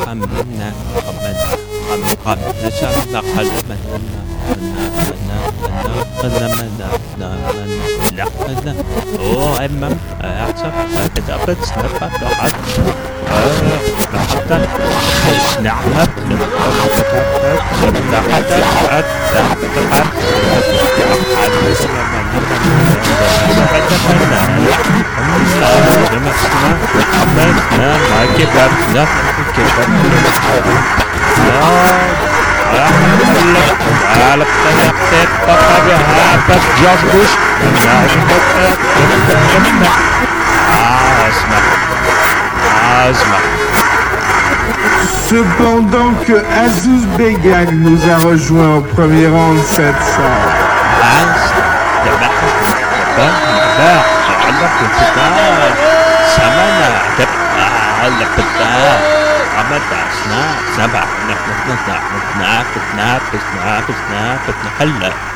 George Bush. Cependant que Azouz Begag nous a rejoint au premier rang de cette salle. هلا